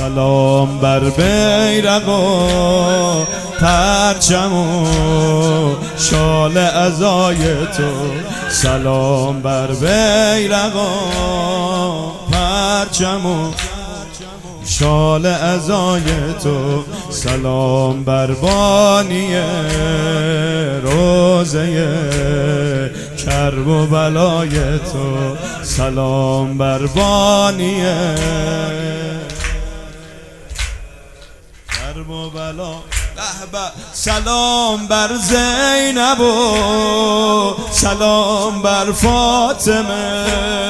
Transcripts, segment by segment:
سلام بر بیرق و پرچم و شال عزای تو، سلام بر بیرق و پرچم و شال عزای تو، سلام بر بانی روزه کرب و بلای تو، سلام بر بانی کرب و بلا. سلام بر زینب و سلام بر فاطمه،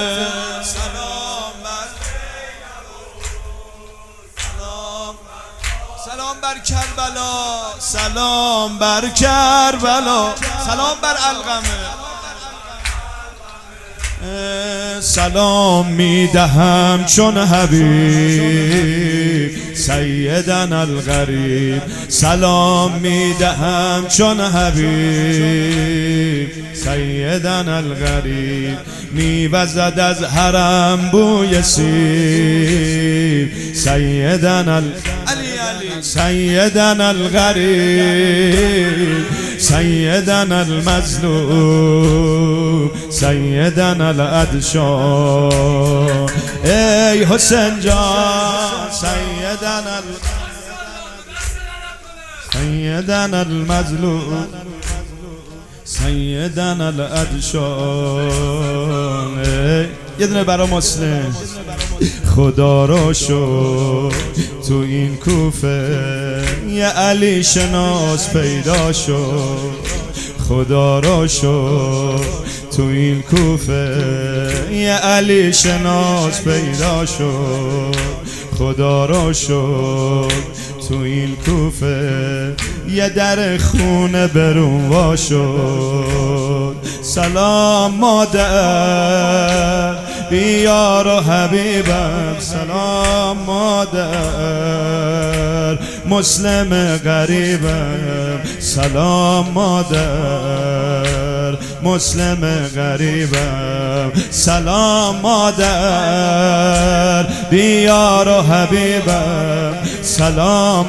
سلام بر کربلا، سلام بر کربلا، سلام بر علقمه. سلام میدهم چون حبیب سیدنا الغریب، سلام میدهم چون حبیب سیدنا الغریب، میوزد از حرم بوی سیب سیدنا سیدنا الغریب سیدنا المظلوم سیدنا الادشا، ای حسین جان سیدنا المظلوم سیدنا الادشا. یه دونه برا مسلم. خدا رو شد تو این کوفه یه علی شناس پیدا شد، خدا رو شد تو این کوفه یه علی شناس پیدا شد، خدا رو شد تو این کوفه یه در خونه برون وا شد، سلام مادر بیار و حبیبم، سلام مادر مسلم غریبم، سلام مادر مسلم غریبم، سلام مادر بیار و حبیبم، سلام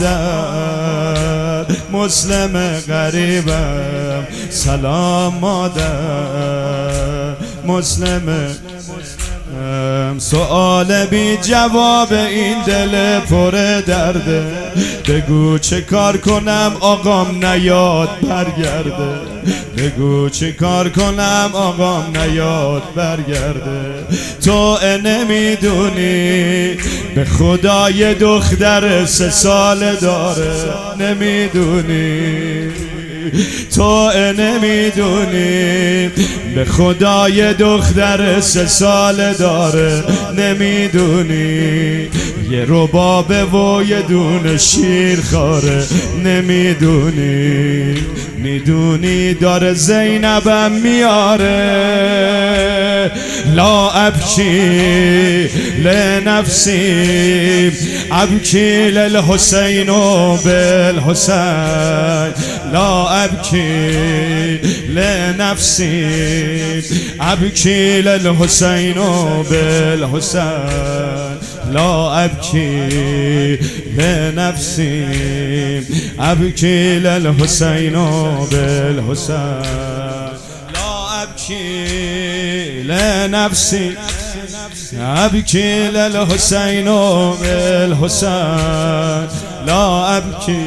مادر مسلم غریبم، سلام مادر مسلم. سؤال بی جواب این دل پر درده، بگو چه کار کنم آقام نیاد برگرده، بگو چه کار کنم آقام نیاد برگرده. تو نمیدونی به خدای دختر 3 سال داره، نمیدونی تو نمیدونی به خدای دختر 3 سال داره، نمیدونی یه ربابه و یه دونه شیر خاره، نمیدونی میدونی داره زینبم میاره، لا ابکی لنفسی ابکی للحسین و بالحسین، لا ابکی لنفسی ابکی للحسین و بالحسین، لا ابکی لنفسی ابکی للحسین و بالحسین، لا ابکی لنفسی ابکی للحسین و بالحسین، لا ابکی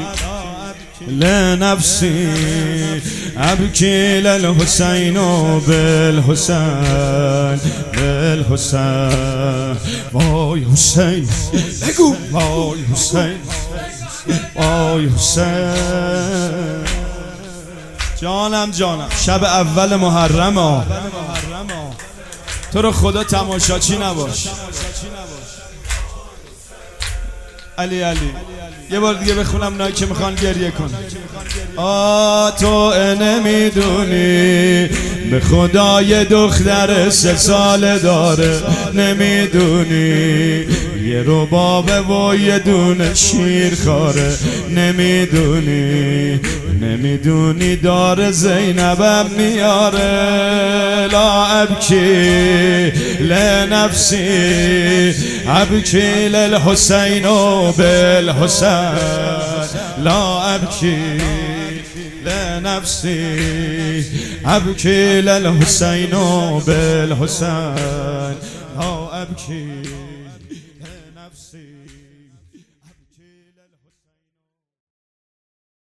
لنفسی ابکی للحسین و بالحسین، بالحسین. وای حسین بگو وای حسین، وای حسین. جانم جانم شب اول محرم تو رو خدا تماشاچی نباش. علی علی یه بار دیگه بخونم نایی که میخوان گریه کن. تو نمیدونی به خدای دختر 3 سال داره، نمیدونی یه ربابه و یه دونه شیر خاره. نمیدونی دار زینبم میاره. لا ابکی لنفسی ابکی للحسین و بالحسین. لا ابکی لنفسی ابکی للحسین و بالحسین. لا ابکی لنفسی